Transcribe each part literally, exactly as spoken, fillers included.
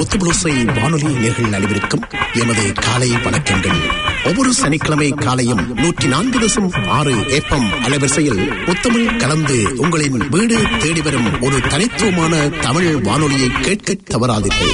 முத்துபுளுசை வானொலி நேயர்கள் அனைவருக்கும் எமது காலை வணக்கங்கள். ஒவ்வொரு சனிக்கிழமை காலையும் நூற்றி நான்கு தசம் ஆறு ஏப்பம் அலைவரிசையில் முத்தமிழ் கலந்து உங்களின் வீடு தேடி வரும் ஒரு தனித்துவமான தமிழ் வானொலியை கேட்க தவறாதீர்கள்.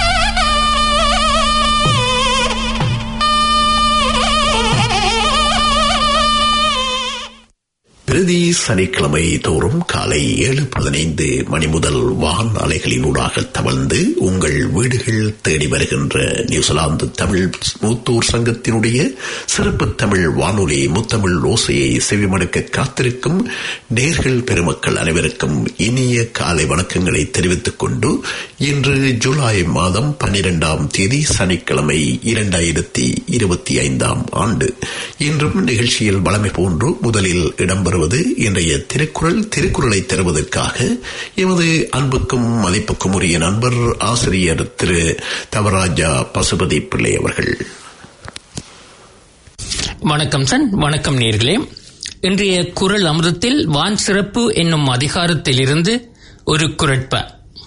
பிரதி சனிக்கிழமை தோறும் காலை ஏழு பதினைந்து மணி முதல் வான் அலைகளினூடாக தவழ்ந்து உங்கள் வீடுகள் தேடி வருகின்ற நியூசிலாந்து தமிழ் மூத்தூர் சங்கத்தினுடைய சிறப்பு தமிழ் வானொலி முத்தமிழ் ஓசையை செவிமடுக்க காத்திருக்கும் நேர்கள் பெருமக்கள் அனைவருக்கும் இனிய காலை வணக்கங்களை தெரிவித்துக் கொண்டு இன்று ஜூலை மாதம் பன்னிரெண்டாம் தேதி சனிக்கிழமை இரண்டாயிரத்தி இருபத்தி ஐந்தாம் ஆண்டு. இன்றும் நிகழ்ச்சியில் வளமை போன்று முதலில் இடம்பெறுவது இன்றைய திருக்குறள். திருக்குறளை தருவதற்காக எமது அன்புக்கும் மதிப்புக்கும் உரிய நண்பர் ஆசிரியர் திரு தவராஜா பசுபதி பிள்ளை அவர்கள். வணக்கம் சன். வணக்கம் நேர்களே. இன்றைய குறள் அமிர்தத்தில் வான் சிறப்பு என்னும் அதிகாரத்தில் இருந்து ஒரு குறட்ப.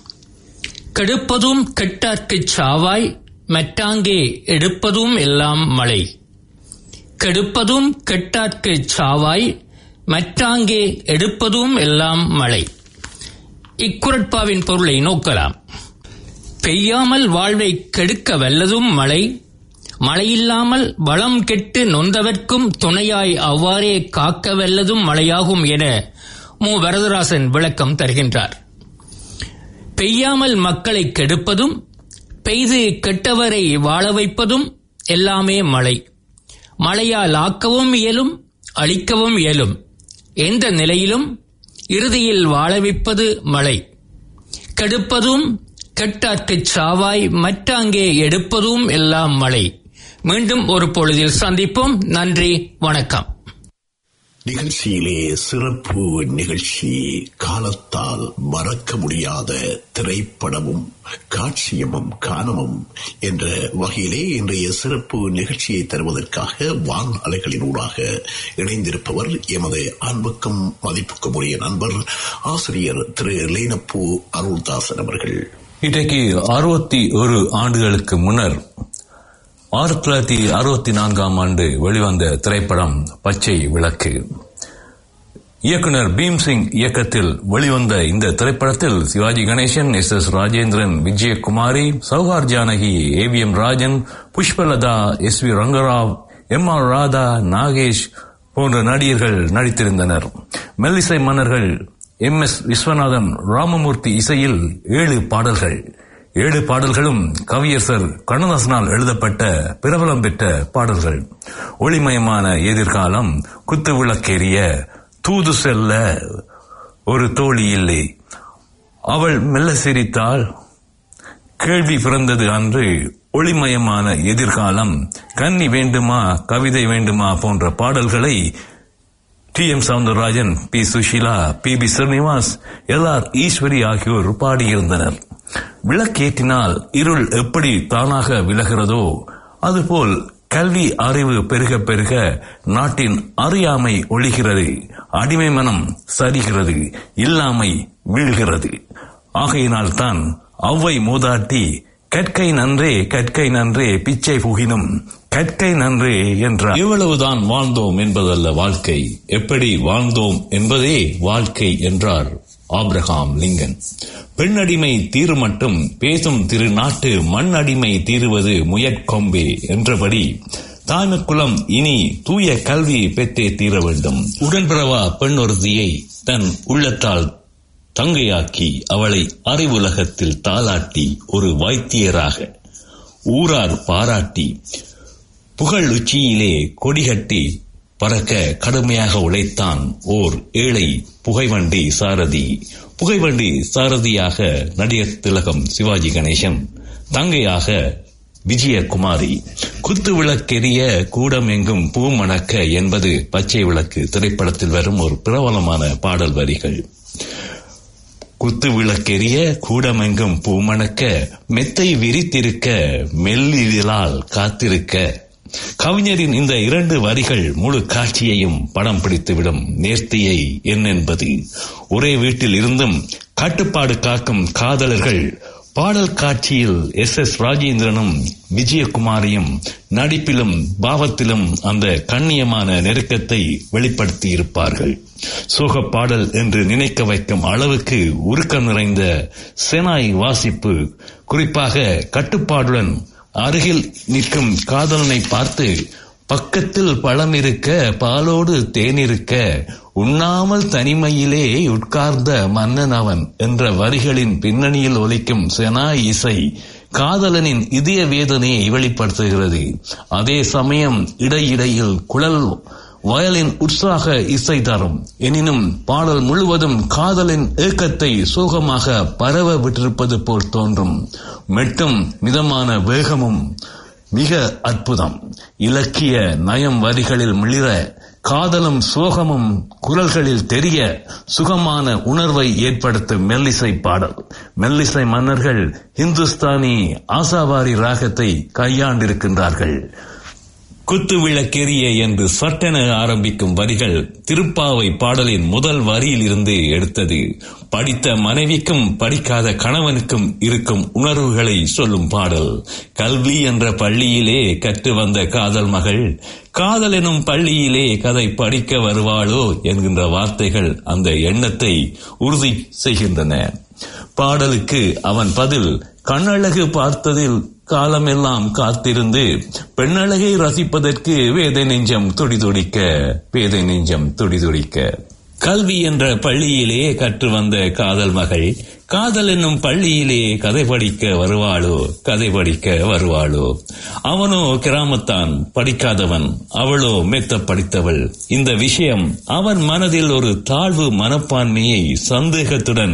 கெடுப்பதும் கெட்டார்க்குச் சாவாய் மற்றாங்கே எடுப்பதும் எல்லாம் மழை. கெடுப்பதும் கெட்டார்க்குச் சாவாய் மற்றாங்கே எடுப்பதும் எல்லாம் மழை. இக்குறட்பாவின் பொருளை நோக்கலாம். பெய்யாமல் வாழ்வை கெடுக்க வல்லதும் மழை, மழையில்லாமல் வளம் கெட்டு நொந்தவர்க்கும் துணையாய் அவ்வாறே காக்க வல்லதும் மழையாகும் என மு வரதராசன் விளக்கம் தருகின்றார். பெய்யாமல் மக்களை கெடுப்பதும் பெய்து கெட்டவரை வாழ வைப்பதும் எல்லாமே மழை. மழையால் ஆக்கவும் இயலும் அழிக்கவும் இயலும். எந்த நிலையிலும் இறுதியில் வாழ வைப்பது மழை. கெடுப்பதும் கெட்டார்க்குச் சாவாய் மற்றாங்கே எடுப்பதும் எல்லாம் மழை. மீண்டும் ஒரு பொழுதில் சந்திப்போம். நன்றி, வணக்கம். நிகழ்ச்சியிலே சிறப்பு நிகழ்ச்சி காலத்தால் மறக்க முடியாத திரைப்படமும் காட்சியமும் காணமும் என்ற வகையிலே இன்றைய சிறப்பு நிகழ்ச்சியை தருவதற்காக வான் அலைகளினூடாக இணைந்திருப்பவர் எமது அன்புக்கும் மதிப்புக்கும் உரிய நண்பர் ஆசிரியர் திரு லேனப்பூ அருள்தாசன் அவர்கள். இன்றைக்கு அறுபத்தி ஒரு ஆண்டுகளுக்கு முன்னர் ஆயிரத்தி தொள்ளாயிரத்தி அறுபத்தி நான்காம் ஆண்டு வெளிவந்த திரைப்படம் பச்சை விளக்கு. இயக்குனர் பீம்சிங் இயக்கத்தில் வெளிவந்த இந்த திரைப்படத்தில் Sivaji Ganesan, S S Rajendran, Vijayakumari, Sowcar Janaki, A V M Rajan, Pushpalatha, S V Rangarao, M R Radha, Nagesh போன்ற நடிகர்கள் நடித்திருந்தனர். மெல்லிசை மன்னர்கள் எம் எஸ் விஸ்வநாதன், ராமமூர்த்தி இசையில் ஏழு பாடல்கள். ஏழு பாடல்களும் கவியரசர் கண்ணதாசனால் எழுதப்பட்ட பிரபலம் பெற்ற பாடல்கள். ஒளிமயமான எதிர்காலம், குத்து விளக்கேறிய, தூது செல்ல ஒரு தோழி இல்லை, அவள் மெல்ல சிரித்தாள், கேள்வி பிறந்தது அன்று, ஒளிமயமான எதிர்காலம், கன்னி வேண்டுமா கவிதை வேண்டுமா போன்ற பாடல்களை T M Soundararajan, P Susheela, P B Srinivas, L R Eswari ஆகியோர் பாடியிருந்தனர். விளக்கேற்றினால் இருள் எப்படி தானாக விலகிறதோ அதுபோல் கல்வி அறிவு பெருக பெருக நாட்டின் அறியாமை ஒழிகிறது, அடிமை மனம் சரிகிறது, இல்லாமை வீழ்கிறது. ஆகையினால் தான் அவ்வை மூதாட்டி கற்கை நன்றே கற்கை நன்றே பிச்சை புகினும் கற்கை நன்றே என்றார். எவ்வளவுதான் வாழ்ந்தோம் என்பதல்ல வாழ்க்கை, எப்படி வாழ்ந்தோம் என்பதே வாழ்க்கை என்றார் ஆப்ரஹாம் லிங்கன். பெண்ணடிமை தீரு மட்டும் பேசும் திருநாட்டு மண் அடிமை தீருவது முயற்கொம்பே என்றபடி தாய்மக்குலம் இனி தூய கல்வி பெற்றே தீர வேண்டும். உடன்பிறவா பெண் ஒருத்தியை தன் உள்ளத்தால் தங்கையாக்கி அவளை அறிவுலகத்தில் தாளாட்டி ஒரு வைத்தியராக ஊரார் பாராட்டி புகழ் உச்சியிலே கொடிகட்டி பறக்க கடுமையாக உழைத்தான் ஓர் ஏழை புகைவண்டி சாரதி. புகைவண்டி சாரதியாக நடிகர் திலகம் சிவாஜி கணேசன், தங்கையாக விஜயகுமாரி. குத்து விளக்கெரிய கூடம் எங்கும் பூ மணக்க என்பது பச்சை விளக்கு திரைப்படத்தில் வரும் ஒரு பிரபலமான பாடல் வரிகள். குத்து விளக்கெரிய கூடமெங்கும் பூ மணக்க மெத்தை விரித்திருக்க மெல்லிலால் காத்திருக்க. கவிஞரின் இந்த இரண்டு வரிகள் முழு காட்சியையும் படம் பிடித்துவிடும். நேர்த்தியை என்னென்பது. ஒரே வீட்டில் இருந்தும் கட்டுப்பாடு காக்கும் காதலர்கள் பாடல் காட்சியில் எஸ் எஸ் ராஜேந்திரனும் விஜயகுமாரியும் நடிப்பிலும் பாவத்திலும் அந்த கண்ணியமான நெருக்கத்தை வெளிப்படுத்தி இருப்பார்கள். சோக பாடல் என்று நினைக்க வைக்கும் அளவுக்கு உருக்கம் நிறைந்த செனாய் வாசிப்பு, குறிப்பாக கட்டுப்பாடுடன் அருகில் நிற்கும் காதலனை பார்த்து பக்கத்தில் பழம் இருக்க பாலோடு தேன் இருக்க உண்ணாமல் தனிமையிலே உட்கார்ந்த மன்னன் அவன் என்ற வரிகளின் பின்னணியில் ஒலிக்கும் செனாய் இசை காதலனின் இதய வேதனையை வெளிப்படுத்துகிறது. அதே சமயம் இடையிடையில் குழல் வயலின் உற்சாக இசை தரும். எனினும் பாடல் முழுவதும் காதலின் ஏக்கத்தை சோகமாக பரவ விட்டிருப்பது போல் தோன்றும். மெட்டும் மிதமான வேகமும் மிக அற்புதம். இலக்கிய நயம் வரிகளில் மிளிர, காதலும் சோகமும் குரல்களில் தெரிய சுகமான உணர்வை ஏற்படுத்தும் மெல்லிசை பாடல். மெல்லிசை மன்னர்கள் இந்துஸ்தானி ஆசாவாரி ராகத்தை கையாண்டிருக்கின்றார்கள். குத்து விளக்கெரிய என்று சட்டென ஆரம்பிக்கும் வரிகள் திருப்பாவை பாடலின் முதல் வரியில் இருந்து எடுத்தது. படித்த மனைவிக்கும் படிக்காத கணவனுக்கும் இருக்கும் உணர்வுகளை சொல்லும் பாடல். கல்வி என்ற பள்ளியிலே கற்று வந்த காதல் மகள் காதல் எனும் பள்ளியிலே கதை படிக்க வருவாளோ என்கின்ற வார்த்தைகள் அந்த எண்ணத்தை உறுதி செய்கின்றன. பாடலுக்கு அவன் பதில், கண்ணழகு பார்த்ததில் காலமெல்லாம் காத்திருந்து பெண்ணழகை ரசிப்பதற்கு வேதை நெஞ்சம் துடிதுடிக்க, வேதை நெஞ்சம் துடிதுடிக்க. கல்வி என்ற பள்ளியிலே கற்று வந்த காதல் மகள் காதல் என்னும் பள்ளியிலே கதை படிக்க வருவாளோ, கதை படிக்க வருவாளோ. அவனோ கிராமத்தான், படிக்காதவன், அவளோ மெத்த படித்தவள். இந்த விஷயம் அவன் மனதில் ஒரு தாழ்வு மனப்பான்மையை சந்தேகத்துடன்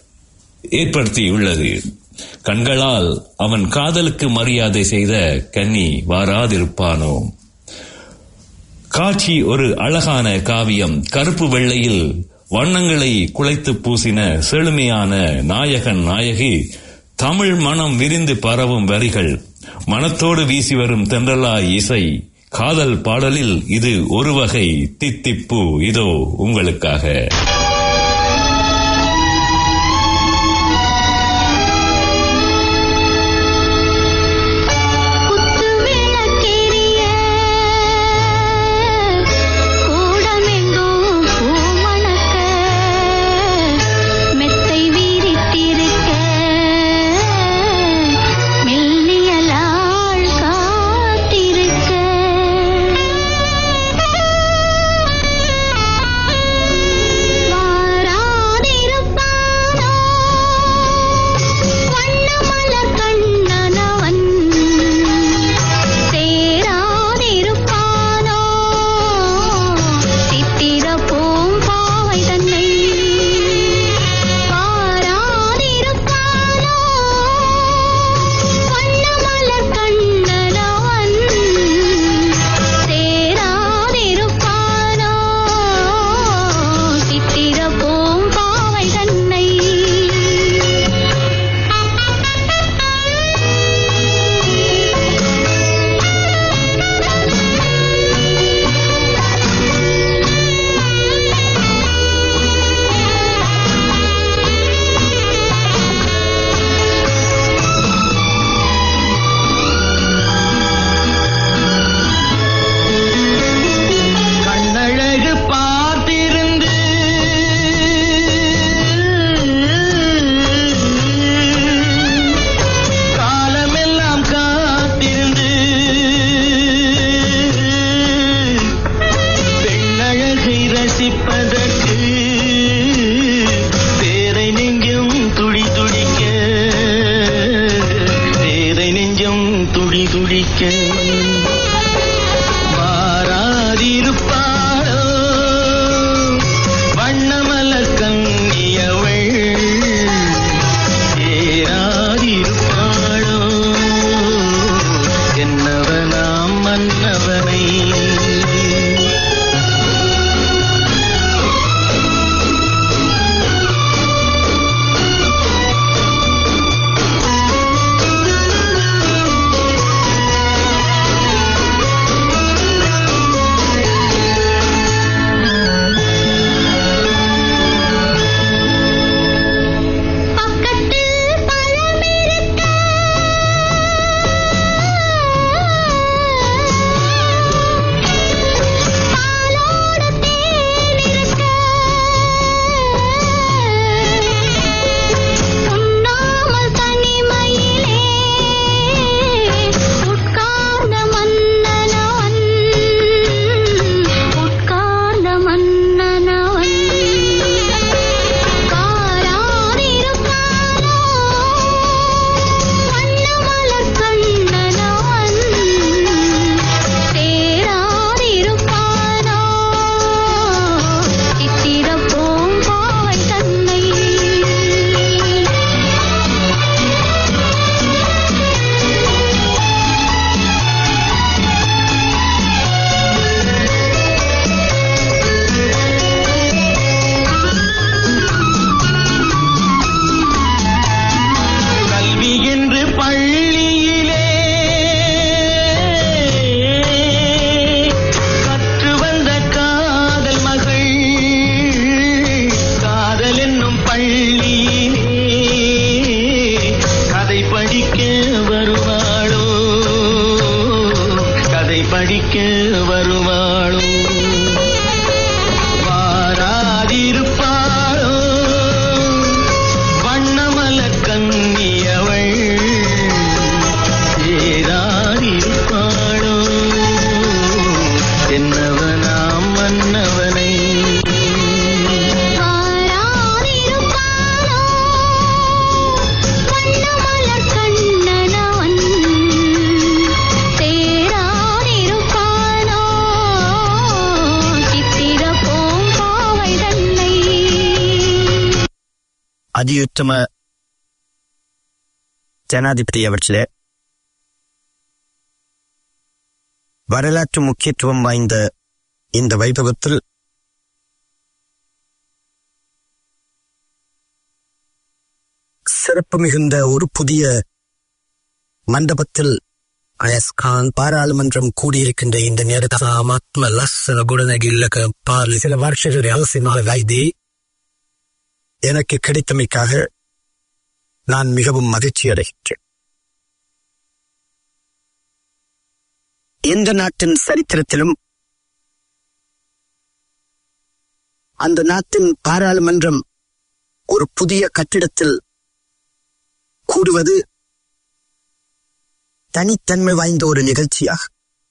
ஏற்படுத்தியுள்ளது. கண்களால் அவன் காதலுக்கு மரியாதை செய்த கன்னி வாராதிருப்பானோ. காட்சி ஒரு அழகான காவியம். கருப்பு வெள்ளையில் வண்ணங்களை குலைத்து பூசின செழுமையான நாயகன் நாயகி, தமிழ் மனம் விரிந்து பரவும் வரிகள், மனத்தோடு வீசி வரும் தென்றலாய் இசை. காதல் பாடலில் இது ஒரு வகை தித்திப்பு. இதோ உங்களுக்காக. அதியுத்தம ஜனாதிபதி அவர்களே, வரலாற்று முக்கியத்துவம் வாய்ந்த இந்த வைபவத்தில் சிறப்பு மிகுந்த ஒரு புதிய மண்டபத்தில் அயஸ்கான் பாராளுமன்றம் கூடியிருக்கின்ற இந்த நேரத்தில் சில வருஷ அவசியமாக வைதி எனக்கு கிடைத்தமைக்காக நான் மிகவும் மகிழ்ச்சி அடைகின்றேன். எந்த நாட்டின் சரித்திரத்திலும் அந்த நாட்டின் பாராளுமன்றம் ஒரு புதிய கட்டிடத்தில் கூடுவது தனித்தன்மை வாய்ந்த ஒரு நிகழ்ச்சியாக,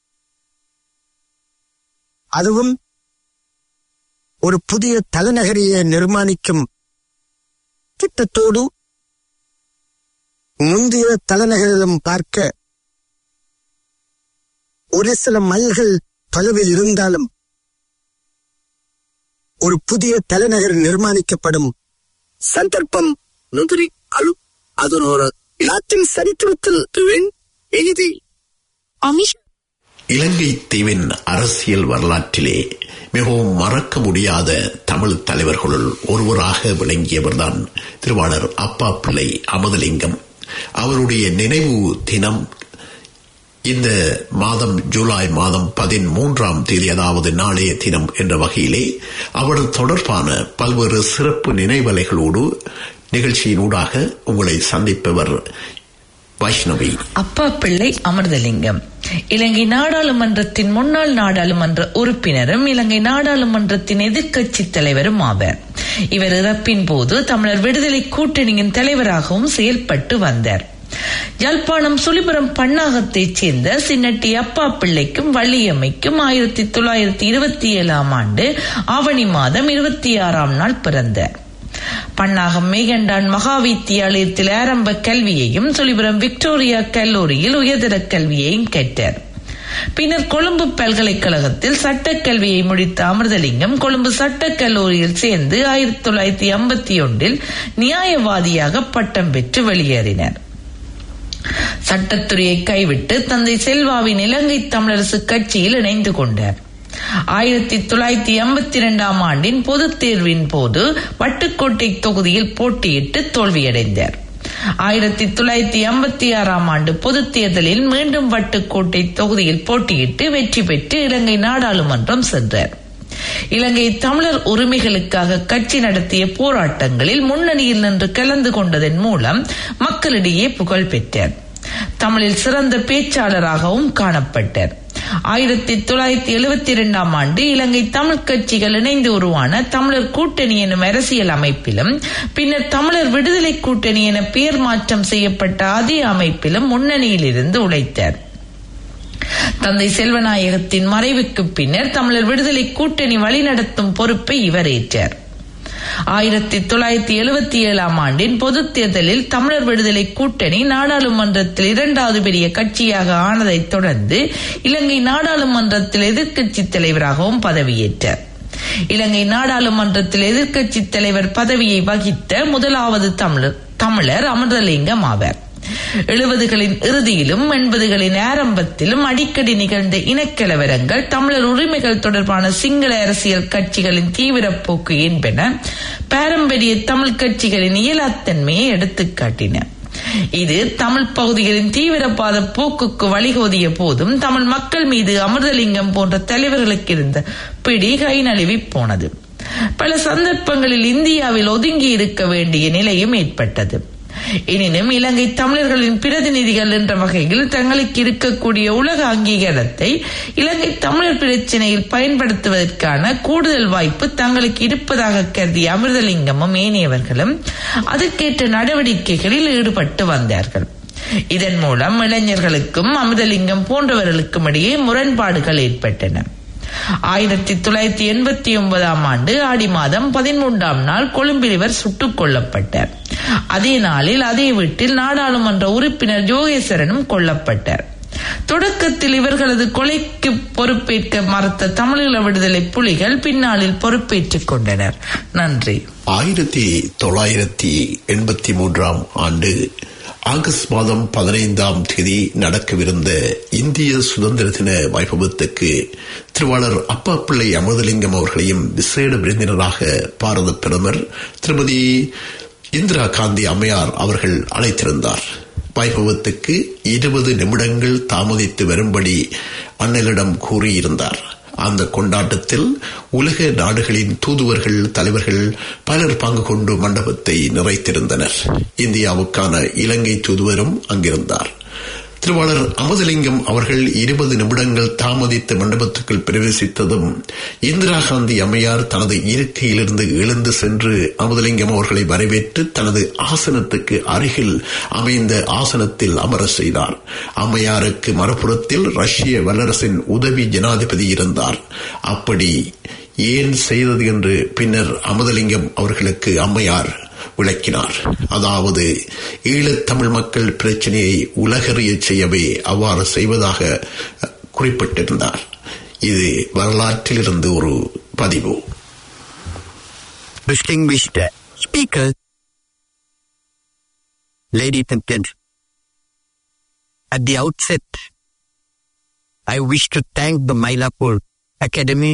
அதுவும் ஒரு புதிய தலைநகரியை நிர்மாணிக்கும் திட்டத்தோடு முந்தைய தலைநகரிலும் பார்க்க ஒரு சில மைல்கள் தொலைவில் இருந்தாலும் ஒரு புதிய தலைநகர் நிர்மாணிக்கப்படும் சந்தர்ப்பம் நுதிரி அழு அது ஒரு நாட்டின் சரித்திரத்தில் எழுதி இலங்கை தீவின் அரசியல் வரலாற்றிலே மிகவும் மறக்க முடியாத தமிழ் தலைவர்களுள் ஒருவராக விளங்கியவர்தான் திருவாளர் அப்பா பிள்ளை அமுதலிங்கம். அவருடைய நினைவு தினம் இந்த மாதம் ஜூலை மாதம் பதிமூன்றாம் தேதி, அதாவது நாளைய தினம் என்ற வகையிலே அவர் தொடர்பான பல்வேறு சிறப்பு நினைவலைகளோடு நிகழ்ச்சியினூடாக உங்களை சந்திப்பவர் வைஷ்ணவி. அப்பா பிள்ளை அமிர்தலிங்கம் இலங்கை நாடாளுமன்றத்தின் முன்னாள் நாடாளுமன்ற உறுப்பினரும் இலங்கை நாடாளுமன்றத்தின் எதிர்க்கட்சி தலைவரும் ஆவார். இவர் இறப்பின் போது தமிழர் விடுதலை கூட்டணியின் தலைவராகவும் செயல்பட்டு வந்தார். யாழ்ப்பாணம் சுழிபுரம் பன்னாகத்தைச் சேர்ந்த சின்னட்டி அப்பா பிள்ளைக்கும் வள்ளியம்மைக்கும் ஆயிரத்தி தொள்ளாயிரத்தி இருபத்தி ஏழாம் ஆண்டு ஆவணி மாதம் இருபத்தி ஆறாம் நாள் பிறந்தார். பன்னாகம் மேகண்டான் மகாவித்தியாலயத்தில் ஆரம்ப கல்வியையும் சுழிபுரம் விக்டோரியா கல்லூரியில் உயர்தர கல்வியையும் கேட்டார். பின்னர் கொழும்பு பல்கலைக்கழகத்தில் சட்டக்கல்வியை முடித்த அமிர்தலிங்கம் கொழும்பு சட்டக் கல்லூரியில் சேர்ந்து ஆயிரத்தி தொள்ளாயிரத்தி ஐம்பத்தி ஒன்றில் நியாயவாதியாக பட்டம் பெற்று வெளியேறினார். சட்டத்துறையை கைவிட்டு தந்தை செல்வாவின் இலங்கை தமிழரசு கட்சியில் இணைந்து கொண்டார். ஆயிரத்தி தொள்ளாயிரத்தி எண்பத்தி இரண்டாம் ஆண்டின் பொதுத் தேர்வின் போது வட்டுக்கோட்டை தொகுதியில் போட்டியிட்டு தோல்வியடைந்தார். ஆயிரத்தி தொள்ளாயிரத்தி எண்பத்தி ஆறாம் ஆண்டு பொதுத் தேர்தலில் மீண்டும் வட்டுக்கோட்டை தொகுதியில் போட்டியிட்டு வெற்றி பெற்று இலங்கை நாடாளுமன்றம் சென்றார். இலங்கை தமிழர் உரிமைகளுக்காக கட்சி நடத்திய போராட்டங்களில் முன்னணியில் நின்று கலந்து கொண்டதன் மூலம் மக்களிடையே புகழ் பெற்றார். தமிழில் சிறந்த பேச்சாளராகவும் காணப்பட்டார். ஆயிரத்தி தொள்ளாயிரத்தி எழுபத்தி இரண்டாம் ஆண்டு இலங்கை தமிழ் கட்சிகள் இணைந்து உருவான தமிழர் கூட்டணி எனும் அரசியல் அமைப்பிலும் பின்னர் தமிழர் விடுதலை கூட்டணி என பெயர் மாற்றம் செய்யப்பட்ட அதே அமைப்பிலும் முன்னணியில் இருந்து உழைத்தார். தந்தை செல்வநாயகத்தின் மறைவுக்கு பின்னர் தமிழர் விடுதலை கூட்டணி வழிநடத்தும் பொறுப்பை இவர் ஏற்றார். ஆயிரத்தி தொள்ளாயிரத்தி எழுபத்தி ஏழாம் ஆண்டின் பொதுத் தேர்தலில் தமிழர் விடுதலை கூட்டணி நாடாளுமன்றத்தில் இரண்டாவது பெரிய கட்சியாக ஆனதைத் தொடர்ந்து இலங்கை நாடாளுமன்றத்தில் எதிர்க்கட்சி தலைவராகவும் பதவியேற்றார். இலங்கை நாடாளுமன்றத்தில் எதிர்க்கட்சி தலைவர் பதவியை வகித்த முதலாவது தமிழர் தமிழர் அமிர்தலிங்கம் ஆவார். எழுபதுகளின் இறுதியிலும் எண்பதுகளின் ஆரம்பத்திலும் அடிக்கடி நிகழ்ந்த இனக்கலவரங்கள் தமிழர் உரிமைகள் தொடர்பான சிங்கள அரசியல் கட்சிகளின் தீவிர போக்கு என்பன பாரம்பரிய தமிழ் கட்சிகளின் இயலாத்தன்மையை எடுத்துக்காட்டின. இது தமிழ் பகுதிகளின் தீவிரவாத போக்குக்கு வழிகோதிய போதும் தமிழ் மக்கள் மீது அமிர்தலிங்கம் போன்ற தலைவர்களுக்கு இருந்த பிடி கை நழுவி போனது. பல சந்தர்ப்பங்களில் இந்தியாவில் ஒதுங்கி இருக்க வேண்டிய நிலையும் ஏற்பட்டது. எனினும் இலங்கை தமிழர்களின் பிரதிநிதிகள் என்ற வகையில் தங்களுக்கு இருக்கக்கூடிய உலக அங்கீகாரத்தை இலங்கை தமிழர் பிரச்சினையில் பயன்படுத்துவதற்கான கூடுதல் வாய்ப்பு தங்களுக்கு இருப்பதாக கருதிய அமிர்தலிங்கமும் ஏனையவர்களும் அதற்கேற்ற நடவடிக்கைகளில் ஈடுபட்டு வந்தார்கள். இதன் மூலம் இளைஞர்களுக்கும் அமிர்தலிங்கம் போன்றவர்களுக்கும் இடையே முரண்பாடுகள் ஏற்பட்டன. ஆயிரத்தி தொள்ளாயிரத்தி எண்பத்தி ஒன்பதாம் ஆண்டு ஆடி மாதம் பதிமூன்றாம் நாள் கொழும்பில் இவர் சுட்டுக் கொல்லப்பட்டார். அதே நாளில் அதே வீட்டில் நாடாளுமன்ற உறுப்பினர் யோகேஸ்வரனும் கொல்லப்பட்டார். தொடக்கத்தில் இவர்களது கொலைக்கு பொறுப்பேற்க மறுத்த தமிழீழ விடுதலை புலிகள் பின்னாளில் பொறுப்பேற்றுக் கொண்டனர். நன்றி. ஆயிரத்தி தொள்ளாயிரத்தி எண்பத்தி மூன்றாம் ஆண்டு ஆகஸ்ட் மாதம் பதினைந்தாம் தேதி நடக்கவிருந்த இந்திய சுதந்திர தின வைபவத்துக்கு திருவாளர் அப்பா பிள்ளை அமிர்தலிங்கம் அவர்களையும் விசேட விருந்தினராக பாரத பிரதமர் திருமதி இந்திரா காந்தி அம்மையார் அவர்கள் அழைத்திருந்தார். வைபவத்துக்கு இருபது நிமிடங்கள் தாமதித்து வரும்படி அண்ணலிடம் கூறியிருந்தார். அந்த கொண்டாட்டத்தில் உலக நாடுகளின் தூதுவர்கள், தலைவர்கள் பலர் பங்கு கொண்டு மண்டபத்தை நிறைத்திருந்தனர். இந்தியாவுக்கான இலங்கை தூதுவரும் அங்கிருந்தார். திருவாளர் அமுதலிங்கம் அவர்கள் இருபது நிமிடங்கள் தாமதித்து மண்டபத்துக்குள் பிரவேசித்ததும் இந்திரா காந்தி அம்மையார் தனது இருக்கையிலிருந்து எழுந்து சென்று அமுதலிங்கம் அவர்களை வரவேற்று தனது ஆசனத்துக்கு அருகில் அமைந்த ஆசனத்தில் அமர செய்தார். அம்மையாருக்கு மறுபுறத்தில் ரஷ்ய வல்லரசின் உதவி ஜனாதிபதி இருந்தார். அப்படி ஏன் செய்தது என்று பின்னர் அமுதலிங்கம் அவர்களுக்கு அம்மையார் விளக்கினார். அதாவது ஈழத்தமிழ் மக்கள் பிரச்சனையை உலகறிய செய்யவே அவ்வாறு செய்வதாக குறிப்பிட்டிருந்தார். இது வரலாற்றிலிருந்து ஒரு பதிவு. Distinguished speaker, ladies and gentlemen, at the outset, I wish to thank the Mylapore Academy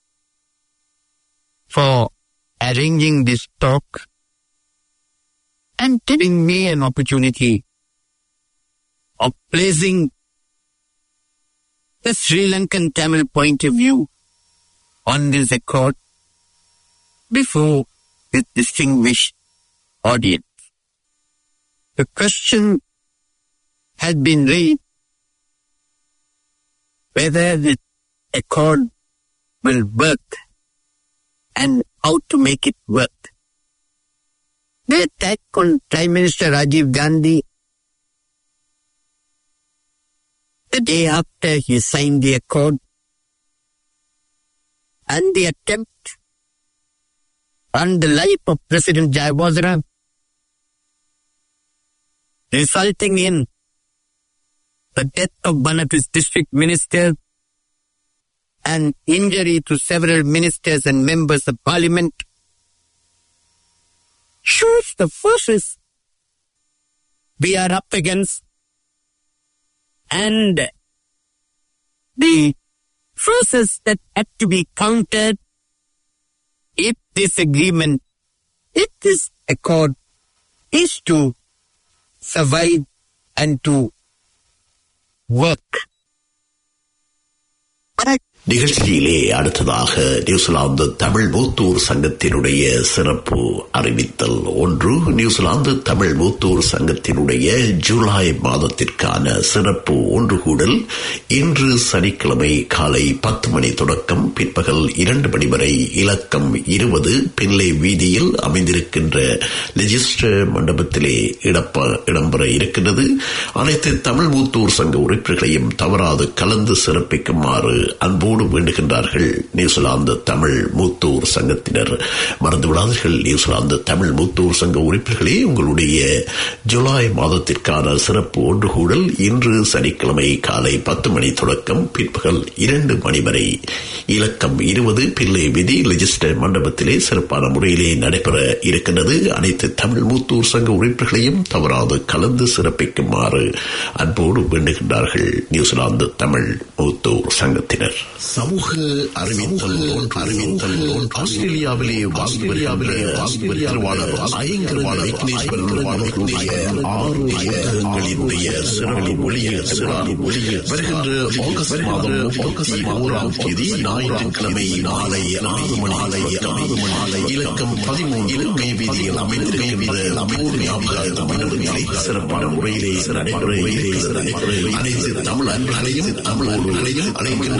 for arranging this talk and giving me an opportunity of placing the Sri Lankan Tamil point of view on this accord before this distinguished audience. The question has been raised whether this accord will work and how to make it work. The attack on Prime Minister Rajiv Gandhi the day after he signed the accord and the attempt on the life of President Jayawardena, resulting in the death of one of his district ministers and injury to several ministers and members of parliament, shows the forces we are up against and the forces that have to be countered if this agreement, if this accord is to survive and to work. நிகழ்ச்சியிலே அடுத்ததாக New Zealand Tamil மூத்தூர் சங்கத்தினுடைய சிறப்பு அறிவித்தல் ஒன்று. New Zealand Tamil மூத்தூர் சங்கத்தினுடைய ஜூலை மாதத்திற்கான சிறப்பு ஒன்று கூடல் இன்று சனிக்கிழமை காலை பத்து மணி தொடக்கம் பிற்பகல் இரண்டு மணி வரை இலக்கம் இருபது பின்லை வீதியில் அமைந்திருக்கின்ற லெஜிஸ்டர் மண்டபத்திலே இடம்பெற இருக்கின்றது. அனைத்து தமிழ் மூத்தூர் சங்க உறுப்பினர்களையும் தவறாது கலந்து சிறப்பிக்குமாறு அன்போடு வேண்டுகின்றார்கள் நியூசிலாந்து தமிழ் மூத்தூர் சங்கத்தினர். மறந்துவிடாதீர்கள், நியூசிலாந்து தமிழ் மூத்தூர் சங்க உறுப்பினர்களே, உங்களுடைய ஜூலை மாதத்திற்கான சிறப்பு ஒன்று கூடல் இன்று சனிக்கிழமை காலை பத்து மணி தொடக்கம் பிற்பகல் இரண்டு மணி வரை இலக்கம் இருபது பிள்ளை விதி லெஜிஸ்டர் மண்டபத்திலே சிறப்பான முறையிலே நடைபெற இருக்கின்றது. அனைத்து தமிழ் மூத்தூர் சங்க உறுப்பினர்களையும் தவறாது கலந்து சிறப்பிக்குமாறு அன்போடு வேண்டுகின்றார்கள் நியூசிலாந்து தமிழ் மூத்தூர் சங்கத்தினர். சமூக அறிவித்தல் அறிவித்தல் ஆஸ்திரேலியாவிலே ஆஸ்திரேலியாவிலே திருவாளர் ஐங்கர்வாளர் விக்னேஸ்வரன் அவர்களுடைய ஆறு புத்தகங்களினுடைய சிறப்பு வெளியிடுகிறார். வருகின்ற ஆகஸ்ட் மாதம் முப்பத்தி ஓராம் தேதி ஞாயிற்றுக்கிழமை மாலை ஆறு மணி ஆறு மணி இலக்கம் பதிமூன்று மே வீதியில் அமைந்திருக்கின்ற போர் ஞாபக மண்டபத்திலே சிறப்பான முறையிலே நடைபெற அனைத்து தமிழ் அன்பர்களையும் தமிழர்களையும் அழைக்கின்றார்கள்.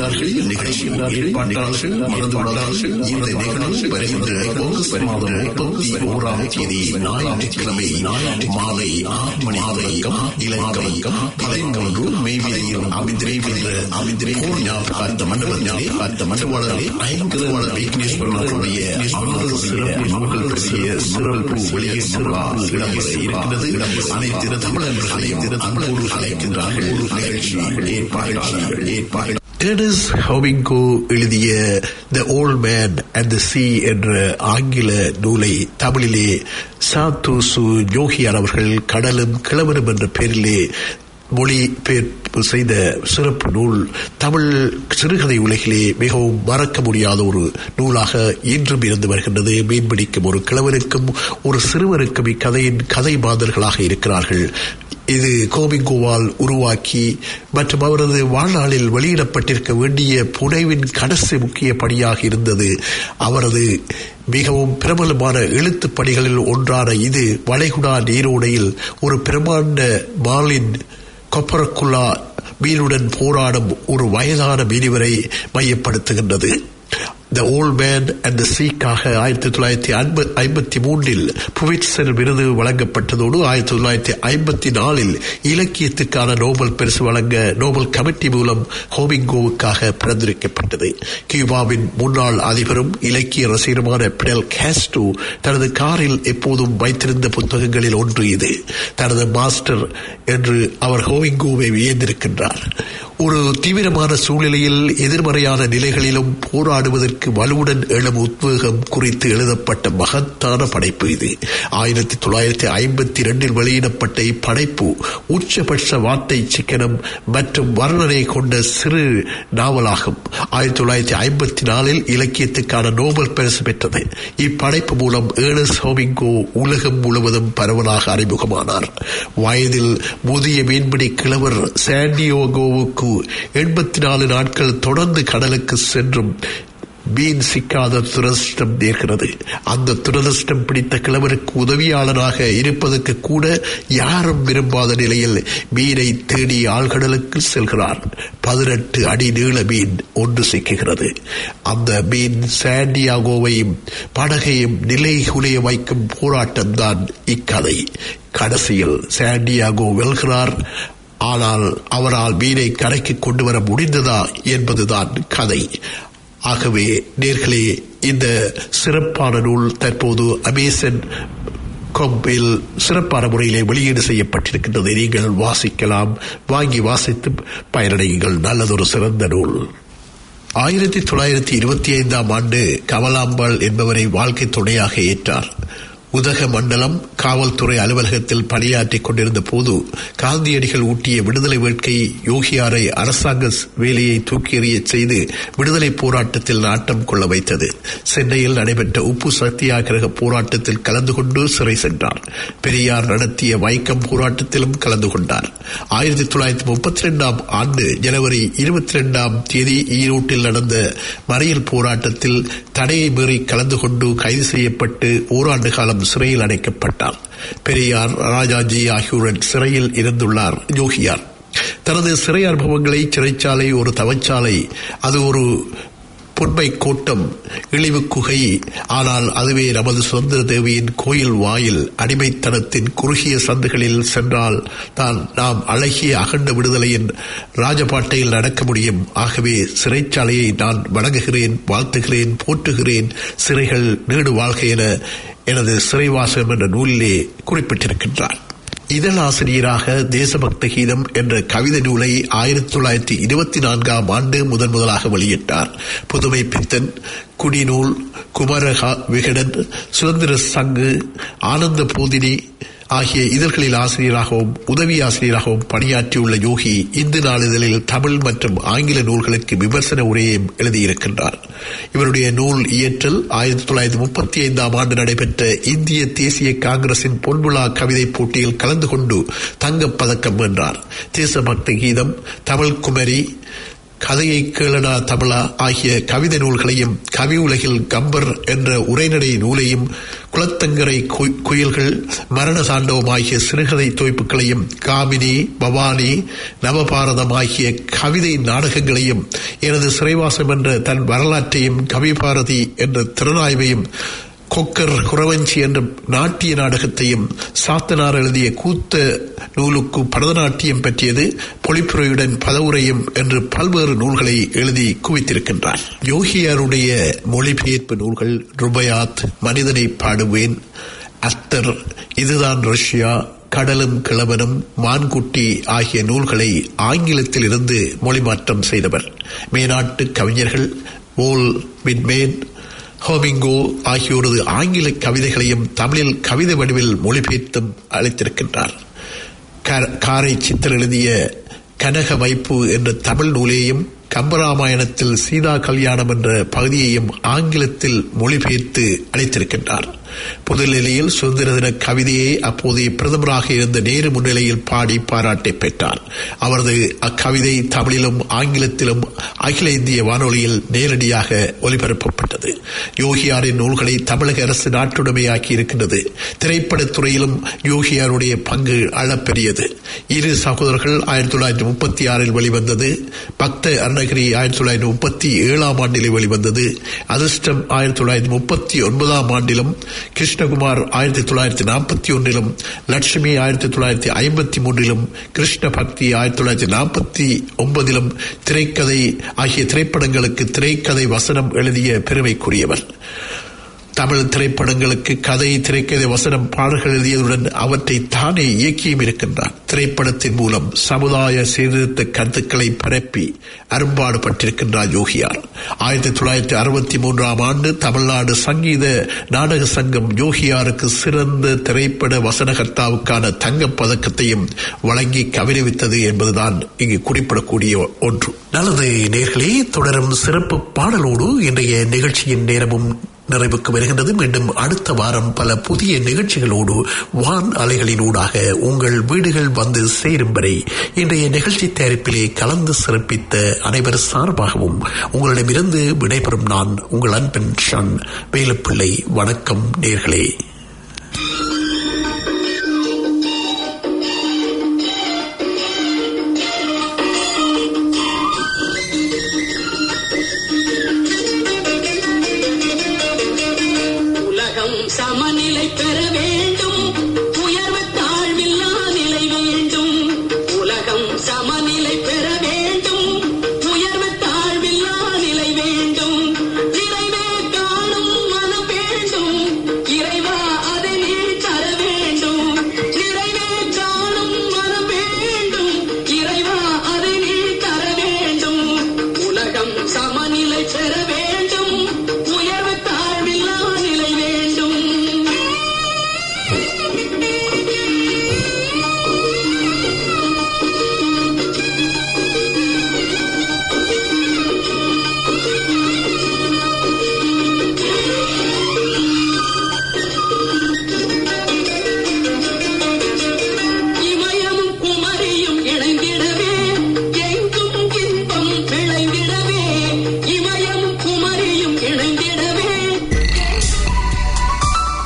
நிகழ்ச்சியில் ஏற்பாட்டாளர்கள் மறந்து விடாதீர்கள். இந்த நிகழ்வு வருகின்ற ஆகஸ்ட் மாதம் முப்பத்தி ஓராம் தேதி ஞாயிற்றுக்கிழமை மாலை ஆறு மணி தொடக்கம் இலக்கம் பதினொன்று மேவிலையில் அமைந்திருக்கின்ற அமைந்திருக்கும் ஞாபகார்த்த மண்டபம் ஞாபகார்த்த மண்டபாளர்களே ஐந்து விக்னேஸ்வரனுடைய ஆறு சிறப்பு நூல்கள் பற்றிய சிறப்பு வெளியேற்ற விழா இடம்பெற இருக்கிறது. அனைத்து தமிழர்களையும் அன்போடு அழைக்கின்றார்கள். நிகழ்ச்சி ஏற்பாடுகள் ஏற்பாடு டெனிஸ் ஹோமிங்கோ எழுதிய the old man and the sea என்ற ஆங்கில நூலை தமிழிலே சாத்தோசு ஜோகியார் அவர்கள் கடலும் கிழவரும் என்ற பெயரிலே மொழி பெயர்ப்பு செய்த சிறப்பு நூல் தமிழ் சிறுகதை உலகிலே மிகவும் மறக்க முடியாத ஒரு நூலாக இன்றும் இருந்து வருகின்றது. மீன்பிடிக்கும் ஒரு கிழவருக்கும் ஒரு சிறுவருக்கும் இக்கதையின் கதை மாதர்களாக இருக்கிறார்கள். இது கோமிங்கோவால் உருவாக்கி மற்றும் அவரது வாழ்நாளில் வெளியிடப்பட்டிருக்க வேண்டிய புனைவின் கடைசி முக்கிய பணியாக இருந்தது. அவரது மிகவும் பிரபலமான எழுத்துப் பணிகளில் ஒன்றான இது வளைகுடா நீரோடையில் ஒரு பிரமாண்ட மாலின் கொப்பரக்குல்லா மீனுடன் போராடும் ஒரு வயதான மீனவரை மையப்படுத்துகின்றது. The old man and the சீக்காக ஆயிரத்தி தொள்ளாயிரத்தி ஐம்பத்தி மூன்றில் புவிட்சர் விருது வழங்கப்பட்டதோடு ஆயிரத்தி தொள்ளாயிரத்தி ஐம்பத்தி நாலில் இலக்கியத்துக்கான நோபல் பரிசு வழங்க நோபல் கமிட்டி மூலம் ஹோமிங்கோவுக்காக பரிந்துரைக்கப்பட்டது. கியூபாவின் முன்னாள் அதிபரும் இலக்கிய ரசிகருமான பிடல் காஸ்ட்ரோ தனது காரில் எப்போதும் வைத்திருந்த புத்தகங்களில் ஒன்று இது. தனது மாஸ்டர் என்று அவர் ஹோமிங்கோவை வியந்திருக்கின்றார். ஒரு தீவிரமான சூழ்நிலையில் எதிர்மறையான நிலைகளிலும் போராடுவதற்கு வலுவுடன் எழும் உத்வேகம் குறித்து எழுதப்பட்ட மகத்தான படைப்பு இது. ஆயிரத்தி தொள்ளாயிரத்தி ஐம்பத்தி இரண்டில் வெளியிடப்பட்ட இப்படைப்பு உச்சபட்ச வார்த்தை சிக்கனம் மற்றும் வர்ணனை கொண்ட சிறு நாவலாகும். ஆயிரத்தி தொள்ளாயிரத்தி ஐம்பத்தி நாலில் இலக்கியத்துக்கான நோபல் பரிசு பெற்றது. இப்படைப்பு மூலம் ஏர்னஸ்ட் ஹோமிங்கோ உலகம் முழுவதும் பரவலாக அறிமுகமானார். வயதில் முதிய மீன்பிடி கிழவர் சாண்டியாகோவுக்கு எண்பத்தி நாலு நாட்கள் தொடர்ந்து கடலுக்கு சென்றும் மீன் சிக்காத துரதிர்ஷ்டம் நேர்கிறது. அந்த துரதிர்ஷ்டம் பிடித்த கிழவருக்கு உதவியாளராக இருப்பதற்கு கூட யாரும் விரும்பாத நிலையில் மீனை தேடி ஆழ்கடலுக்கு செல்கிறார். பதினெட்டு அடி நீள மீன் ஒன்று சிக்குகிறது. அந்த மீன் சாண்டியாகோவையும் படகையும் நிலை குலைய வைக்கும் போராட்டம் தான் இக்கதை. கடைசியில் சாண்டியாகோ வெல்கிறார். ஆனால் அவரால் மீனை கரைக்கு கொண்டு வர முடிந்ததா என்பதுதான் கதை. ஆகவே நேர்களே, இந்த சிறப்பான நூல் தற்போது அமேசான் கொம்பில் சிறப்பான முறையிலே வெளியீடு செய்யப்பட்டிருக்கின்றது. நீங்கள் வாசிக்கலாம். வாங்கி வாசித்து பயனடையுங்கள். நல்லதொரு சிறந்த நூல். ஆயிரத்தி தொள்ளாயிரத்தி இருபத்தி ஐந்தாம் ஆண்டு கமலாம்பாள் என்பவரை வாழ்க்கை துணையாக ஏற்றார். உதகமண்டலம் காவல்துறை அலுவலகத்தில் பணியாற்றிக் கொண்டிருந்த போது காந்தியடிகள் ஊட்டிய விடுதலை வேட்கை யோகியாரை அரசாங்க வேலையை தூக்கி எறிய செய்து விடுதலை போராட்டத்தில் நாட்டம் கொள்ள வைத்தது. சென்னையில் நடைபெற்ற உப்பு சத்தியாகிரக போராட்டத்தில் கலந்து கொண்டு சிறை சென்றார். பெரியார் நடத்திய வைக்கம் போராட்டத்திலும் கலந்து கொண்டார். ஆயிரத்தி தொள்ளாயிரத்தி முப்பத்தி இரண்டாம் ஆண்டு ஜனவரி இருபத்தி இரண்டாம் தேதி ஈரோட்டில் நடந்த மறியல் போராட்டத்தில் தடையை மீறி கலந்து கொண்டு கைது செய்யப்பட்டு ஓராண்டு காலம் சிறையில் அடைக்கப்பட்டார். பெரியார், ராஜாஜி ஆகியோருடன் சிறையில் இருந்துள்ளார் யோகியார். தனது சிறை அனுபவங்களை சிறைச்சாலை ஒரு தவச்சாலை, அது ஒரு பொன்மை கோட்டம், இழிவு குகை, ஆனால் அதுவே நமது சுதந்திர தேவியின் கோயில் வாயில், அடிமைத்தனத்தின் குறுகிய சந்துகளில் சென்றால் தான் நாம் அழகிய அகண்ட விடுதலையின் ராஜபாட்டையில் நடக்க முடியும். ஆகவே சிறைச்சாலையை நான் வணங்குகிறேன், வாழ்த்துகிறேன், போற்றுகிறேன். சிறைகள் நீடு வாழ்க என எனது சிறைவாசகம் என்ற நூலிலே குறிப்பிட்டிருக்கின்றார். இதழாசிரியராக தேசபக்த கீதம் என்ற கவிதை நூலை ஆயிரத்தி தொள்ளாயிரத்தி இருபத்தி நான்காம் ஆண்டு முதன் முதலாக வெளியிட்டார். புதுமை பித்தன், குடிநூல், குமரகா விகடன், சுதந்திர சங்கு, ஆனந்த போதினி ஆகிய இதழ்களில் ஆசிரியராகவும் உதவி ஆசிரியராகவும் பணியாற்றியுள்ள யோகி இந்து நாளிதழில் தமிழ் மற்றும் ஆங்கில நூல்களுக்கு விமர்சன உரையையும் எழுதியிருக்கின்றார். இவருடைய நூல் இயற்றல் ஆயிரத்தி தொள்ளாயிரத்தி முப்பத்தி ஐந்தாம் ஆண்டு நடைபெற்ற இந்திய தேசிய காங்கிரசின் பொன்விழா கவிதை போட்டியில் கலந்து கொண்டு தங்கப் பதக்கம் வென்றார். தேசபக்த கீதம், தமிழ் குமரி, கதையை கேளடா தமிழா ஆகிய கவிதை நூல்களையும், கவி உலகில் கம்பர் என்ற உரைநடை நூலையும், குலத்தங்கரை குயில்கள், மரண சாண்டவம் ஆகிய சிறுகதை தொய்ப்புகளையும், காமினி, பவானி, நவபாரதம் ஆகிய கவிதை நாடகங்களையும், எனது சிறைவாசம் என்ற தன் வரலாற்றையும், கவிபாரதி என்ற திறனாய்வையும், கொக்கர் குறவஞ்சி என்ற நாட்டிய நாடகத்தையும், சாத்தனார் எழுதிய கூத்த நூலுக்கு பரதநாட்டியம் பற்றியது, பொழிப்புரையுடன் பதவுரையும் என்று பல்வேறு நூல்களை எழுதி குவித்திருக்கின்றார். யோகியாருடைய மொழிபெயர்ப்பு நூல்கள் ருபயாத், மனிதனை பாடுவேன், அத்தர், இதுதான் ரஷ்யா, கடலும் கிழவனும், மான்குட்டி ஆகிய நூல்களை ஆங்கிலத்தில் இருந்து மொழிமாற்றம் செய்தவர். மேநாட்டு கவிஞர்கள் வோல் விட்மேன், ஹோமிங்கோ ஆகியோரது ஆங்கில கவிதைகளையும் தமிழில் கவிதை வடிவில் மொழிபெயர்த்தும் அளித்திருக்கின்றார். காரை சித்தர் எழுதிய கனக வைப்பு என்ற தமிழ் நூலையும், கம்பராமாயணத்தில் சீதா கல்யாணம் என்ற பகுதியையும் ஆங்கிலத்தில் மொழிபெயர்த்து அளித்திருக்கின்றார். புதுடெல்லியில் சுதந்திர தின கவிதையை அப்போதைய பிரதமராக இருந்த நேரு முன்னிலையில் பாடி பாராட்டை பெற்றார். அவரது அக்கவிதை தமிழிலும் ஆங்கிலத்திலும் அகில இந்திய வானொலியில் நேரடியாக ஒலிபரப்பப்பட்டது. யோகியாரின் நூல்களை தமிழக அரசு நாட்டுடைமையாக்கி இருக்கின்றது. திரைப்படத்துறையிலும் யோகியாருடைய பங்கு அளப்பெரியது. இரு சகோதரர்கள் ஆயிரத்தி தொள்ளாயிரத்தி முப்பத்தி ஆறில் வெளிவந்தது. பக்த அருணகிரி ஆயிரத்தி தொள்ளாயிரத்தி முப்பத்தி ஏழாம் ஆண்டிலே வெளிவந்தது. அதிர்ஷ்டம் ஆயிரத்தி தொள்ளாயிரத்தி முப்பத்தி ஒன்பதாம் ஆண்டிலும், கிருஷ்ணகுமார் ஆயிரத்தி தொள்ளாயிரத்தி நாற்பத்தி ஒன்றிலும், லட்சுமி ஆயிரத்தி தொள்ளாயிரத்தி ஐம்பத்தி மூன்றிலும், கிருஷ்ண பக்தி ஆயிரத்தி தொள்ளாயிரத்தி நாற்பத்தி ஒன்பதிலும் திரைக்கதை ஆகிய திரைப்படங்களுக்கு திரைக்கதை வசனம் எழுதிய பெருமைக்குரியவர். தமிழ் திரைப்படங்களுக்கு கதை, திரைக்கதை, வசனம், பாடல்கள் எழுதியதுடன் அவற்றை தானே இயக்கியும் இருக்கின்றார். திரைப்படத்தின் மூலம் சமுதாய சீர்திருத்த கருத்துக்களை பரப்பி அரும்பாடுபட்டிருக்கின்றார் யோகியார். ஆயிரத்தி தொள்ளாயிரத்தி அறுபத்தி மூன்றாம் ஆண்டு தமிழ்நாடு சங்கீத நாடக சங்கம் யோகியாருக்கு சிறந்த திரைப்பட வசனகர்த்தாவுக்கான தங்கப் பதக்கத்தையும் வழங்கி கௌரவித்தது என்பதுதான் இங்கு குறிப்பிடக்கூடிய ஒன்று. நல்லது நேயர்களே, தொடரும் சிறப்பு பாடலோடு இன்றைய நிகழ்ச்சியின் நேரமும் நிறைவுக்கு வருகின்றது. மீண்டும் அடுத்த வாரம் பல புதிய நிகழ்ச்சிகளோடு வான் அலைகளினூடாக உங்கள் வீடுகள் வந்து சேரும் வரை இன்றைய நிகழ்ச்சி தயாரிப்பிலே கலந்து சிறப்பித்த அனைவர் சார்பாகவும் உங்களிடமிருந்து விடைபெறும் நான் உங்கள் அன்பன் ஷன் வேலுப்பிள்ளை. வணக்கம் நேயர்களே. சமநிலை பெற வேண்டும்.